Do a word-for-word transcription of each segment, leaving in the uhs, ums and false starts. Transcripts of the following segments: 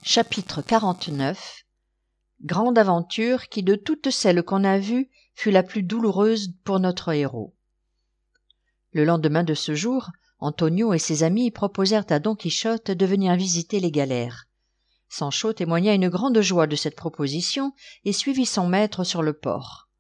Chapitre quarante-neuf. Grande aventure qui, de toutes celles qu'on a vues, fut la plus douloureuse pour notre héros. Le lendemain de ce jour, Antonio et ses amis proposèrent à Don Quichotte de venir visiter les galères. Sancho témoigna une grande joie de cette proposition et suivit son maître sur le port.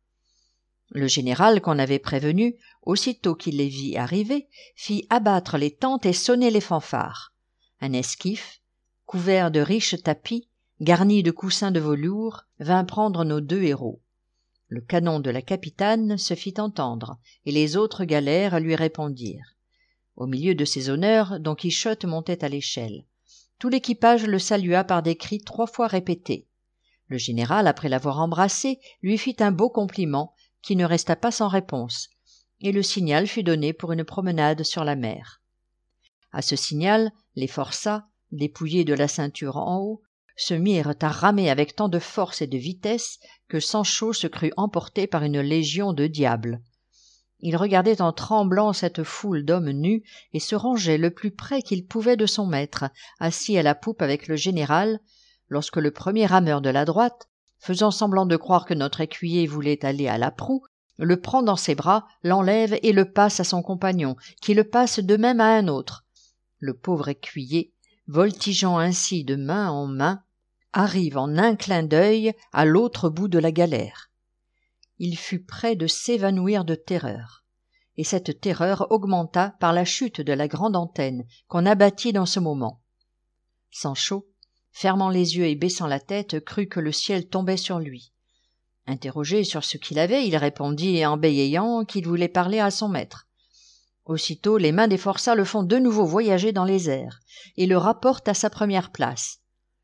Le général qu'on avait prévenu, aussitôt qu'il les vit arriver, fit abattre les tentes et sonner les fanfares. Un esquif, couvert de riches tapis, garni de coussins de velours, vint prendre nos deux héros. Le canon de la capitane se fit entendre, et les autres galères lui répondirent. Au milieu de ces honneurs, Don Quichotte montait à l'échelle. Tout l'équipage le salua par des cris trois fois répétés. Le général, après l'avoir embrassé, lui fit un beau compliment qui ne resta pas sans réponse, et le signal fut donné pour une promenade sur la mer. À ce signal, les forçats, dépouillés de la ceinture en haut, se mirent à ramer avec tant de force et de vitesse que Sancho se crut emporté par une légion de diables. Il regardait en tremblant cette foule d'hommes nus et se rangeait le plus près qu'il pouvait de son maître, assis à la poupe avec le général, lorsque le premier rameur de la droite, faisant semblant de croire que notre écuyer voulait aller à la proue, le prend dans ses bras, l'enlève et le passe à son compagnon, qui le passe de même à un autre. Le pauvre écuyer, voltigeant ainsi de main en main, arrive en un clin d'œil à l'autre bout de la galère. Il fut près de s'évanouir de terreur, et cette terreur augmenta par la chute de la grande antenne qu'on abattit dans ce moment. Sancho, fermant les yeux et baissant la tête, crut que le ciel tombait sur lui. Interrogé sur ce qu'il avait, il répondit en bégayant qu'il voulait parler à son maître. Aussitôt, les mains des forçats le font de nouveau voyager dans les airs, et le rapportent à sa première place.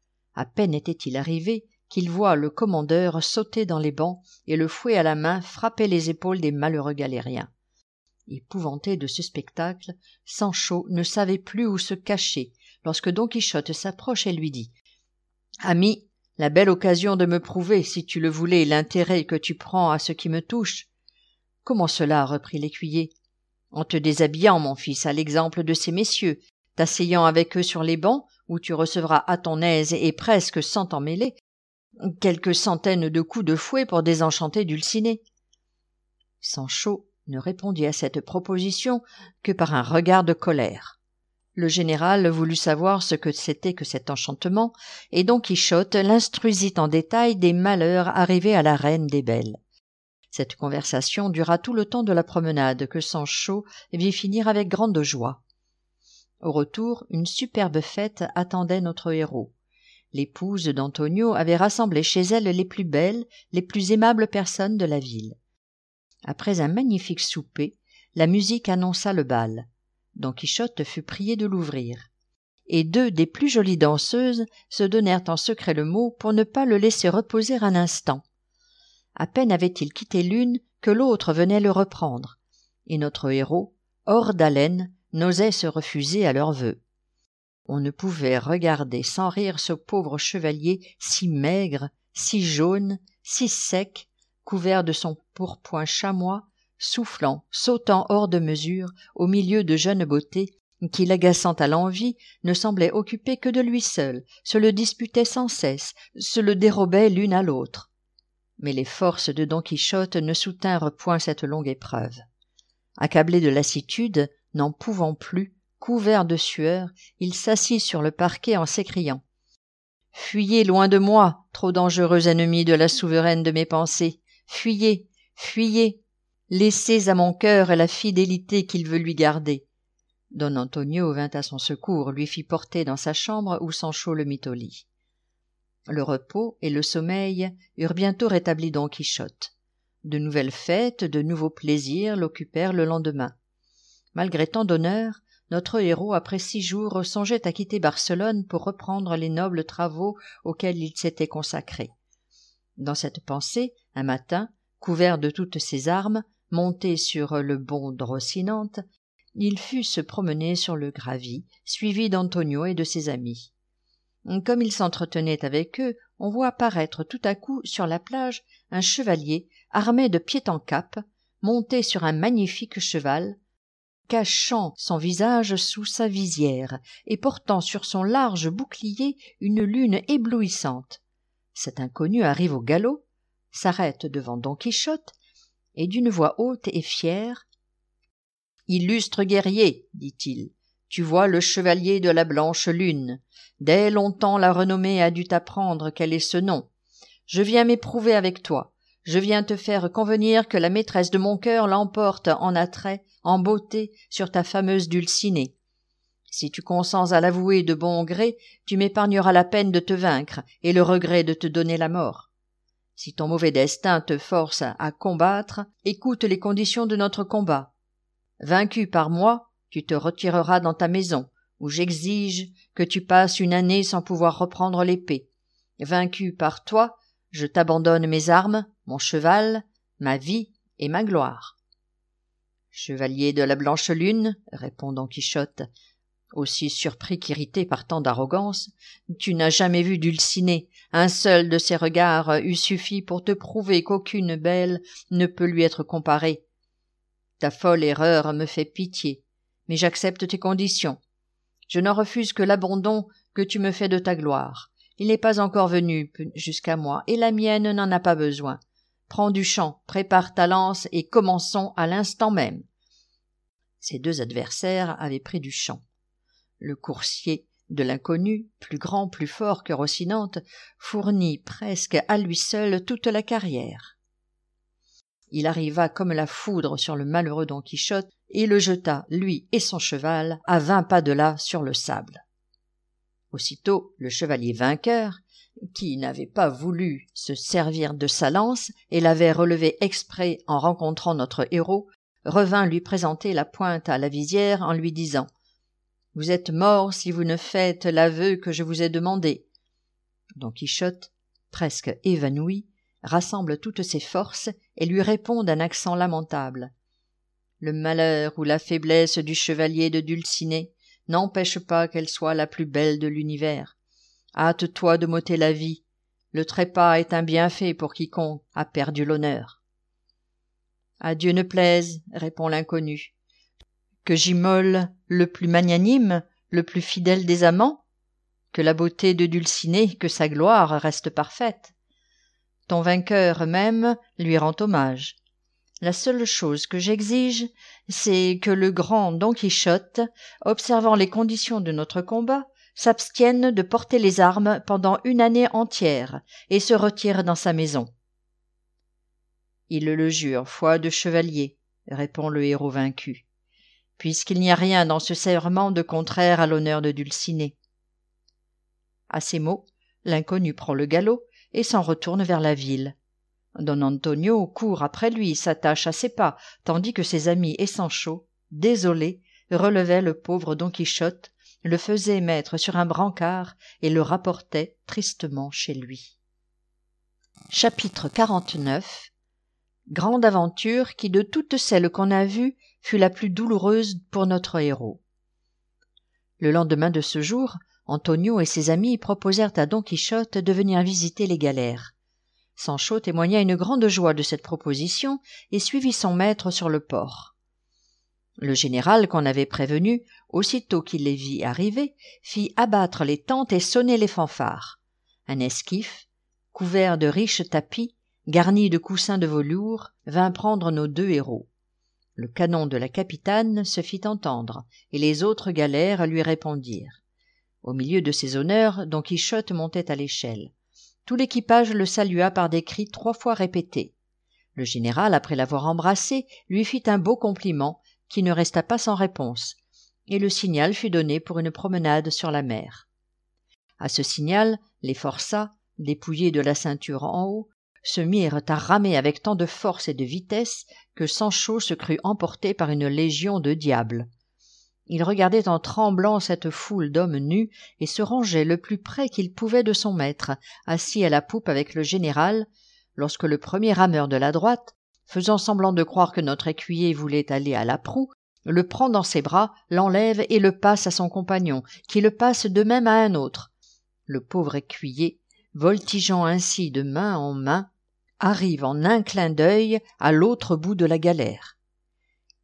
À peine était-il arrivé qu'il voit le commandeur sauter dans les bancs et le fouet à la main frapper les épaules des malheureux galériens. Épouvanté de ce spectacle, Sancho ne savait plus où se cacher lorsque Don Quichotte s'approche et lui dit « Ami, la belle occasion de me prouver, si tu le voulais, l'intérêt que tu prends à ce qui me touche. »« Comment cela ?» reprit l'écuyer. « En te déshabillant, mon fils, à l'exemple de ces messieurs, t'asseyant avec eux sur les bancs, où tu recevras à ton aise et presque sans t'en mêler, quelques centaines de coups de fouet pour désenchanter Dulcinée. » Sancho ne répondit à cette proposition que par un regard de colère. Le général voulut savoir ce que c'était que cet enchantement, et Don Quichotte l'instruisit en détail des malheurs arrivés à la reine des belles. Cette conversation dura tout le temps de la promenade que Sancho vit finir avec grande joie. Au retour, une superbe fête attendait notre héros. L'épouse d'Antonio avait rassemblé chez elle les plus belles, les plus aimables personnes de la ville. Après un magnifique souper, la musique annonça le bal. Don Quichotte fut prié de l'ouvrir. Et deux des plus jolies danseuses se donnèrent en secret le mot pour ne pas le laisser reposer un instant. À peine avait-il quitté l'une que l'autre venait le reprendre, et notre héros, hors d'haleine, n'osait se refuser à leurs vœux. On ne pouvait regarder sans rire ce pauvre chevalier si maigre, si jaune, si sec, couvert de son pourpoint chamois, soufflant, sautant hors de mesure, au milieu de jeunes beautés, qui, l'agaçant à l'envi, ne semblaient occupées que de lui seul, se le disputaient sans cesse, se le dérobaient l'une à l'autre. Mais les forces de Don Quichotte ne soutinrent point cette longue épreuve. Accablé de lassitude, n'en pouvant plus, couvert de sueur, il s'assit sur le parquet en s'écriant « Fuyez loin de moi, trop dangereux ennemi de la souveraine de mes pensées. Fuyez, fuyez. Laissez à mon cœur la fidélité qu'il veut lui garder. » Don Antonio vint à son secours, lui fit porter dans sa chambre où Sancho le mit au lit. Le repos et le sommeil eurent bientôt rétabli Don Quichotte. De nouvelles fêtes, de nouveaux plaisirs l'occupèrent le lendemain. Malgré tant d'honneur, notre héros, après six jours, songeait à quitter Barcelone pour reprendre les nobles travaux auxquels il s'était consacré. Dans cette pensée, un matin, couvert de toutes ses armes, monté sur le bond de Rocinante, il fut se promener sur le gravis, suivi d'Antonio et de ses amis. Comme il s'entretenait avec eux, on voit apparaître tout à coup sur la plage un chevalier armé de pied en cap, monté sur un magnifique cheval, cachant son visage sous sa visière et portant sur son large bouclier une lune éblouissante. Cet inconnu arrive au galop, s'arrête devant Don Quichotte, et d'une voix haute et fière « Illustre guerrier, dit-il, tu vois le chevalier de la blanche lune. Dès longtemps la renommée a dû t'apprendre quel est ce nom. Je viens m'éprouver avec toi. Je viens te faire convenir que la maîtresse de mon cœur l'emporte en attrait, en beauté, sur ta fameuse Dulcinée. Si tu consens à l'avouer de bon gré, tu m'épargneras la peine de te vaincre et le regret de te donner la mort. Si ton mauvais destin te force à combattre, écoute les conditions de notre combat. Vaincu par moi, tu te retireras dans ta maison, où j'exige que tu passes une année sans pouvoir reprendre l'épée. Vaincu par toi, je t'abandonne mes armes, mon cheval, ma vie et ma gloire. »« Chevalier de la blanche lune, répond Don Quichotte, aussi surpris qu'irrité par tant d'arrogance, tu n'as jamais vu Dulcinée. Un seul de ses regards eût suffi pour te prouver qu'aucune belle ne peut lui être comparée. Ta folle erreur me fait pitié, mais j'accepte tes conditions. Je n'en refuse que l'abandon que tu me fais de ta gloire. Il n'est pas encore venu jusqu'à moi, et la mienne n'en a pas besoin. Prends du champ, prépare ta lance, et commençons à l'instant même. » Ces deux adversaires avaient pris du champ. Le coursier de l'inconnu, plus grand, plus fort que Rocinante, fournit presque à lui seul toute la carrière. Il arriva comme la foudre sur le malheureux Don Quichotte et le jeta, lui et son cheval, à vingt pas de là sur le sable. Aussitôt, le chevalier vainqueur, qui n'avait pas voulu se servir de sa lance et l'avait relevée exprès en rencontrant notre héros, revint lui présenter la pointe à la visière en lui disant « Vous êtes mort si vous ne faites l'aveu que je vous ai demandé. » Don Quichotte, presque évanoui, rassemble toutes ses forces et lui répond d'un accent lamentable. « Le malheur ou la faiblesse du chevalier de Dulcinée n'empêche pas qu'elle soit la plus belle de l'univers. Hâte-toi de m'ôter la vie. Le trépas est un bienfait pour quiconque a perdu l'honneur. »« À Dieu ne plaise, répond l'inconnu, que j'immole le plus magnanime, le plus fidèle des amants, que la beauté de Dulcinée, que sa gloire reste parfaite. Ton vainqueur même lui rend hommage. La seule chose que j'exige, c'est que le grand Don Quichotte, observant les conditions de notre combat, s'abstienne de porter les armes pendant une année entière et se retire dans sa maison. »« Il le jure, foi de chevalier, répond le héros vaincu, puisqu'il n'y a rien dans ce serment de contraire à l'honneur de Dulcinée. » À ces mots, l'inconnu prend le galop et s'en retourne vers la ville. Don Antonio court après lui, s'attache à ses pas, tandis que ses amis et Sancho, désolés, relevaient le pauvre Don Quichotte, le faisaient mettre sur un brancard et le rapportaient tristement chez lui. Chapitre quarante-neuf. Grande aventure qui, de toutes celles qu'on a vues, fut la plus douloureuse pour notre héros. Le lendemain de ce jour, Antonio et ses amis proposèrent à Don Quichotte de venir visiter les galères. Sancho témoigna une grande joie de cette proposition et suivit son maître sur le port. Le général qu'on avait prévenu, aussitôt qu'il les vit arriver, fit abattre les tentes et sonner les fanfares. Un esquif, couvert de riches tapis, garni de coussins de velours, vint prendre nos deux héros. Le canon de la capitane se fit entendre, et les autres galères lui répondirent. Au milieu de ces honneurs, Don Quichotte montait à l'échelle. Tout l'équipage le salua par des cris trois fois répétés. Le général, après l'avoir embrassé, lui fit un beau compliment qui ne resta pas sans réponse, et le signal fut donné pour une promenade sur la mer. À ce signal, les forçats, dépouillés de la ceinture en haut, se mirent à ramer avec tant de force et de vitesse que Sancho se crut emporté par une légion de diables. Il regardait en tremblant cette foule d'hommes nus et se rangeait le plus près qu'il pouvait de son maître, assis à la poupe avec le général, lorsque le premier rameur de la droite, faisant semblant de croire que notre écuyer voulait aller à la proue, le prend dans ses bras, l'enlève et le passe à son compagnon, qui le passe de même à un autre. Le pauvre écuyer, voltigeant ainsi de main en main, arrive en un clin d'œil à l'autre bout de la galère.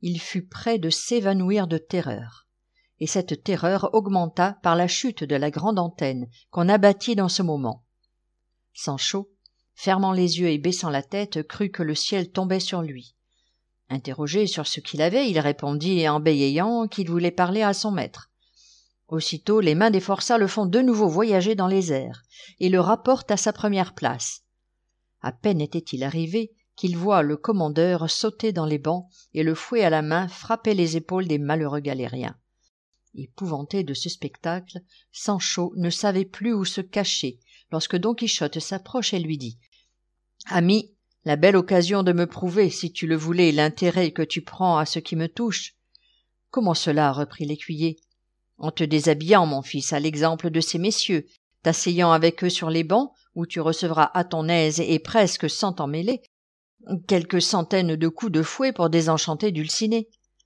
il fut près de s'évanouir de terreur. Et cette terreur augmenta par la chute de la grande antenne qu'on abattit dans ce moment. Sancho, fermant les yeux et baissant la tête, crut que le ciel tombait sur lui. Interrogé sur ce qu'il avait, il répondit en bégayant qu'il voulait parler à son maître. Aussitôt, les mains des forçats le font de nouveau voyager dans les airs et le rapportent à sa première place. À peine était-il arrivé qu'il voit le commandeur sauter dans les bancs et le fouet à la main frapper les épaules des malheureux galériens. Épouvanté de ce spectacle, Sancho ne savait plus où se cacher lorsque Don Quichotte s'approche et lui dit « Ami, la belle occasion de me prouver, si tu le voulais, l'intérêt que tu prends à ce qui me touche. »« Comment cela ?» reprit l'écuyer. « En te déshabillant, mon fils, à l'exemple de ces messieurs, t'asseyant avec eux sur les bancs, où tu recevras à ton aise et presque sans t'en mêler, quelques centaines de coups de fouet pour désenchanter Dulcinée. »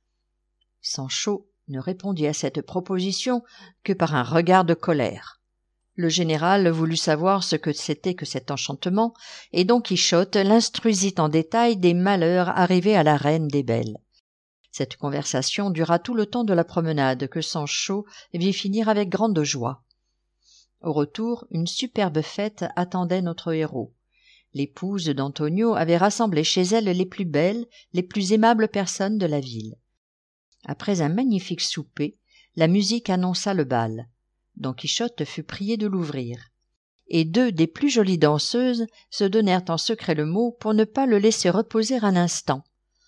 Sancho ne répondit à cette proposition que par un regard de colère. Le général voulut savoir ce que c'était que cet enchantement, et Don Quichotte l'instruisit en détail des malheurs arrivés à la reine des belles. Cette conversation dura tout le temps de la promenade, que Sancho vit finir avec grande joie. Au retour, une superbe fête attendait notre héros. L'épouse d'Antonio avait rassemblé chez elle les plus belles, les plus aimables personnes de la ville. Après un magnifique souper, la musique annonça le bal. Don Quichotte fut prié de l'ouvrir. Et deux des plus jolies danseuses se donnèrent en secret le mot pour ne pas le laisser reposer un instant.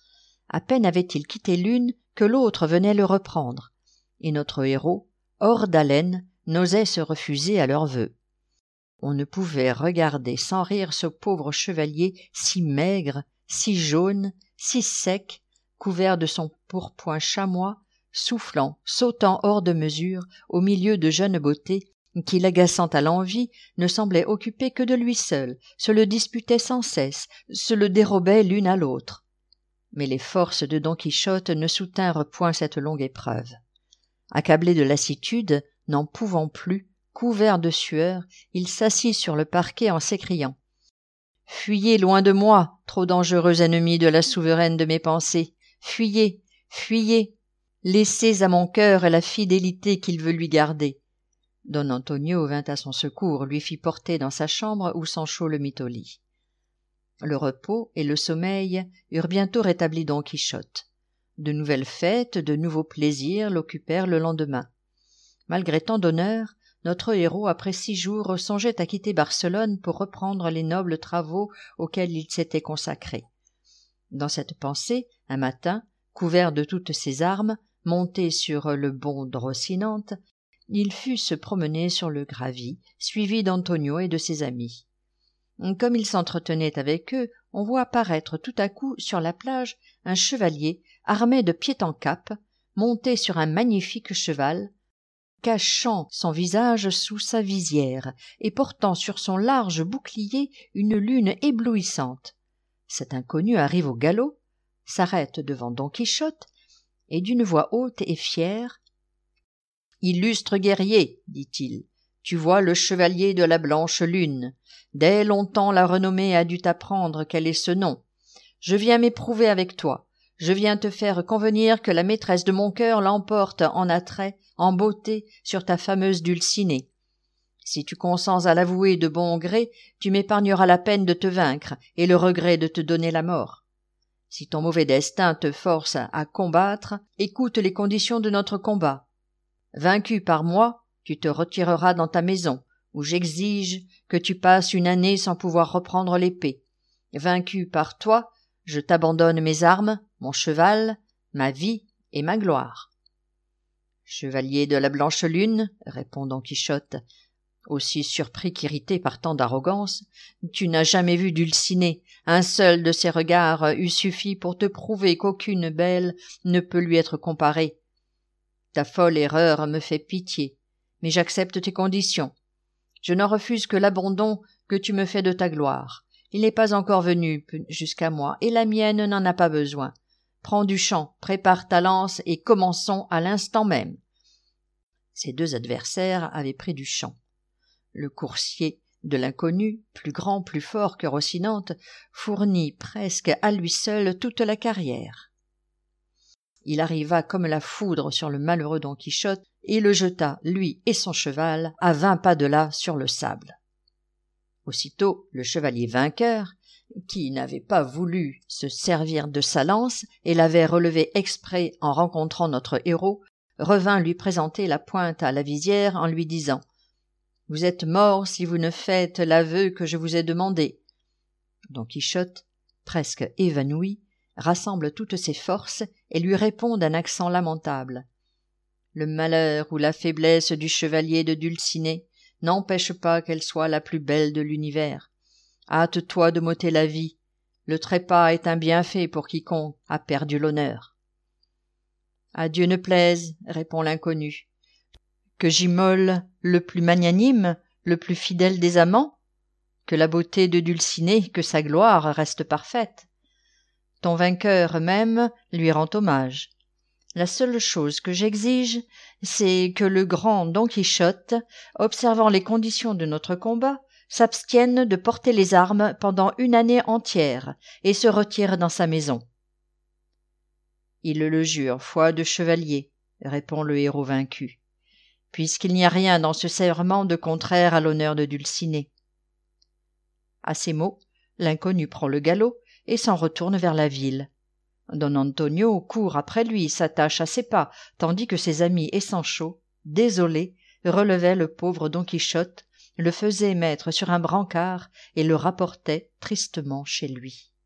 À peine avait-il quitté l'une que l'autre venait le reprendre, et notre héros, hors d'haleine, n'osait se refuser à leurs vœux. On ne pouvait regarder sans rire ce pauvre chevalier si maigre, si jaune, si sec, couvert de son pourpoint chamois, soufflant, sautant hors de mesure, au milieu de jeunes beautés, qui, l'agaçant à l'envi, ne semblaient occuper que de lui seul, se le disputaient sans cesse, se le dérobaient l'une à l'autre. Mais les forces de Don Quichotte ne soutinrent point cette longue épreuve. Accablé de lassitude, n'en pouvant plus, couvert de sueur, il s'assit sur le parquet en s'écriant « Fuyez loin de moi, trop dangereux ennemi de la souveraine de mes pensées. Fuyez, fuyez, laissez à mon cœur la fidélité qu'il veut lui garder. » Don Antonio vint à son secours, lui fit porter dans sa chambre où Sancho le mit au lit. Le repos et le sommeil eurent bientôt rétabli Don Quichotte. De nouvelles fêtes, de nouveaux plaisirs l'occupèrent le lendemain. Malgré tant d'honneur, notre héros, après six jours, songeait à quitter Barcelone pour reprendre les nobles travaux auxquels il s'était consacré. Dans cette pensée, un matin, couvert de toutes ses armes, monté sur le bond de Rocinante, il fut se promener sur le gravis, suivi d'Antonio et de ses amis. Comme il s'entretenait avec eux, on voit apparaître tout à coup sur la plage un chevalier armé de pied en cap, monté sur un magnifique cheval, cachant son visage sous sa visière et portant sur son large bouclier une lune éblouissante. Cet inconnu arrive au galop, s'arrête devant Don Quichotte et d'une voix haute et fière « Illustre guerrier, dit-il, tu vois le chevalier de la blanche lune. Dès longtemps la renommée a dû t'apprendre quel est ce nom. Je viens m'éprouver avec toi. Je viens te faire convenir que la maîtresse de mon cœur l'emporte en attrait, en beauté, sur ta fameuse Dulcinée. Si tu consens à l'avouer de bon gré, tu m'épargneras la peine de te vaincre et le regret de te donner la mort. Si ton mauvais destin te force à combattre, écoute les conditions de notre combat. Vaincu par moi, tu te retireras dans ta maison, où j'exige que tu passes une année sans pouvoir reprendre l'épée. Vaincu par toi, je t'abandonne mes armes, mon cheval, ma vie et ma gloire. »« Chevalier de la blanche lune, répond Don Quichotte, aussi surpris qu'irrité par tant d'arrogance, tu n'as jamais vu Dulcinée. Un seul de ses regards eût suffi pour te prouver qu'aucune belle ne peut lui être comparée. Ta folle erreur me fait pitié, mais j'accepte tes conditions. Je n'en refuse que l'abandon que tu me fais de ta gloire. Il n'est pas encore venu jusqu'à moi, et la mienne n'en a pas besoin. Prends du champ, prépare ta lance, et commençons à l'instant même. » Ces deux adversaires avaient pris du champ. Le coursier de l'inconnu, plus grand, plus fort que Rocinante, fournit presque à lui seul toute la carrière. Il arriva comme la foudre sur le malheureux Don Quichotte et le jeta, lui et son cheval, à vingt pas de là sur le sable. Aussitôt le chevalier vainqueur, qui n'avait pas voulu se servir de sa lance et l'avait relevée exprès en rencontrant notre héros, revint lui présenter la pointe à la visière en lui disant « Vous êtes mort si vous ne faites l'aveu que je vous ai demandé. » Don Quichotte, presque évanoui, rassemble toutes ses forces et lui répond d'un accent lamentable. Le malheur ou la faiblesse du chevalier de Dulcinée n'empêche pas qu'elle soit la plus belle de l'univers. Hâte-toi de m'ôter la vie. Le trépas est un bienfait pour quiconque a perdu l'honneur. À Dieu ne plaise, répond l'inconnu, que j'immole le plus magnanime, le plus fidèle des amants, que la beauté de Dulcinée, que sa gloire reste parfaite. Ton vainqueur même lui rend hommage. La seule chose que j'exige, c'est que le grand Don Quichotte, observant les conditions de notre combat, s'abstienne de porter les armes pendant une année entière et se retire dans sa maison. Il le jure, foi de chevalier, répond le héros vaincu, puisqu'il n'y a rien dans ce serment de contraire à l'honneur de Dulcinée. À ces mots, l'inconnu prend le galop et s'en retourne vers la ville. Don Antonio court après lui, s'attache à ses pas, tandis que ses amis et Sancho, désolés, relevaient le pauvre Don Quichotte, le faisaient mettre sur un brancard et le rapportaient tristement chez lui.